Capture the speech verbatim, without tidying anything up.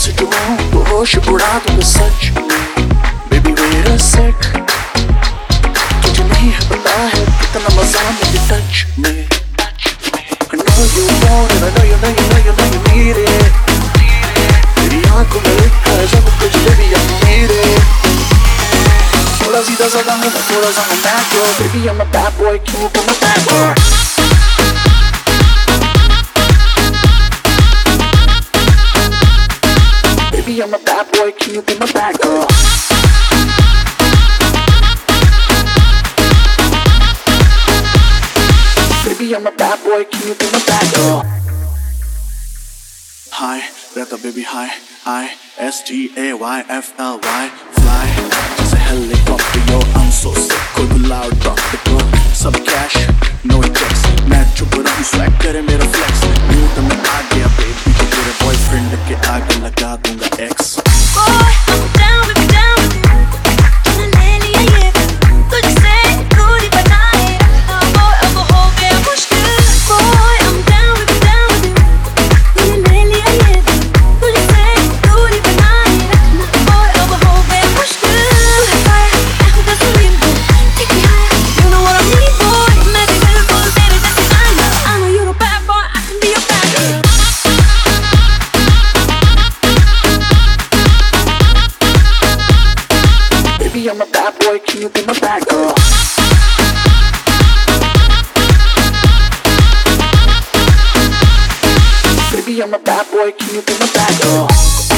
से जुड़ूं तो होश उड़ा दूंगा सच Baby wait a sec तुझे नहीं है पता है कितना मजा मेरे touch में I know you want it, I know you know you know you know you need it तेरी आंखों में लिखा है सब कुछ baby I need it थोड़ा सीधा साधा हूँ मैं थोड़ा सा हूँ bad girl Baby I'm a bad boy क्यों तुम a bad girl Baby, I'm a bad boy, can you be my bad girl? Baby, I'm a bad boy, can you be my bad girl? Hi, रहता baby hi, I S T A Y F L Y Fly, जैसे helicopter yo, I'm so sick कोई बुलाओ drop it bro सब cash, no checks मैं चुप रहूँ swag करे मेरा flex न्यूट में आ गया baby तो तेरे boyfriend के आगे लगा दूंगा X Boy, I'm down with you, down with you तूने ले लिया ये तुझसे दूरी बनाए रखना boy अब हो गया मुश्किल Boy, I'm down with you, down with you तूने ले लिया ये तुझसे दूरी बनाए रखना boy अब हो गया मुश्किल तू है fire, मैं हूँ gasoline boy Take me higher, you know what I mean boy मैं भी बिल्कुल तेरे जैसी आया I know you're a bad boy, I can be your bad girl Baby, I'm a bad boy, can you be my bad girl? Baby, I'm a bad boy, can you be my bad girl?